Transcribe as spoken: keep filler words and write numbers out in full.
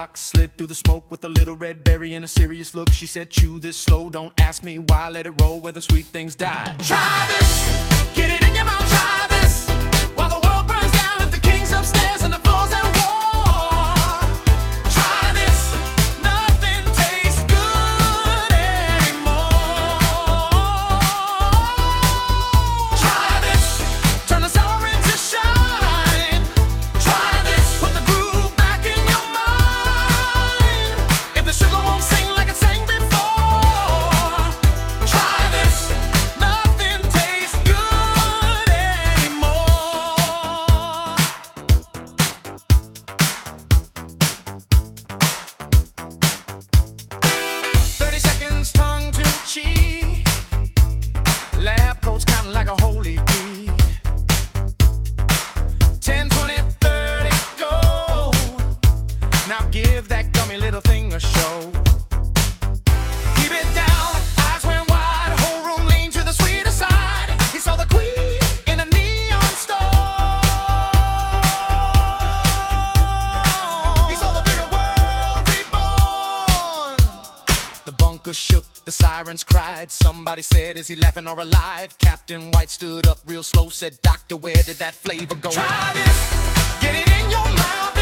box, slid through the smoke with a little red berry and a serious look. She said, chew this slow, don't ask me why, let it roll where the sweet things die. Try this, get it in your mouth, try this, while the world burns down if the king's upstairs and the floor's at war. Try this, nothing tastes good anymore. Try this, turn the sour into shine. Try this, put the groove back in your mind. If the sugar won't sing like it sang before, try this, nothing tastes good anymore. Thirty seconds tongue to cheek, lab coats counting like a holy key. Ten, twenty, thirty, go. Now give that gummy little thing a show. Keep it down, eyes went wide, whole room leaned to the sweeter side. He saw the queen in a neon store. He saw the bigger world reborn. The bunker shook, the sirens cried. Somebody said, is he laughing or alive? Captain White stood up real slow, said, Doctor, where did that flavor go? Try this, get it in your mouth.